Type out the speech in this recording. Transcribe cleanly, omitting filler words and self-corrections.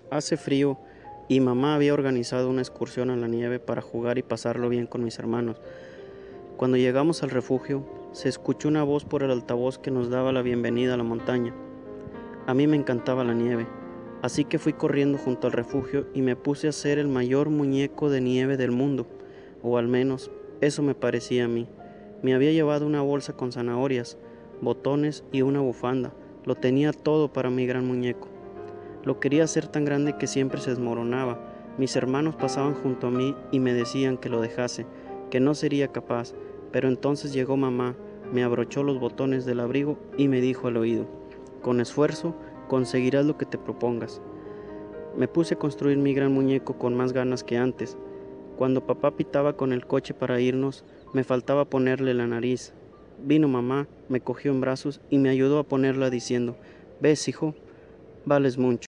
Hace frío y mamá había organizado una excursión a la nieve para jugar y pasarlo bien con mis hermanos. Cuando llegamos al refugio, se escuchó una voz por el altavoz que nos daba la bienvenida a la montaña. A mí me encantaba la nieve, así que fui corriendo junto al refugio y me puse a hacer el mayor muñeco de nieve del mundo, o al menos eso me parecía a mí. Me había llevado una bolsa con zanahorias, botones y una bufanda. Lo tenía todo para mi gran muñeco. Lo quería hacer tan grande que siempre se desmoronaba. Mis hermanos pasaban junto a mí y me decían que lo dejase, que no sería capaz, pero entonces llegó mamá, me abrochó los botones del abrigo y me dijo al oído: con esfuerzo conseguirás lo que te propongas. Me puse a construir mi gran muñeco con más ganas que antes. Cuando papá pitaba con el coche para irnos, me faltaba ponerle la nariz. Vino mamá, me cogió en brazos y me ayudó a ponerla diciendo: ves, hijo, vales mucho.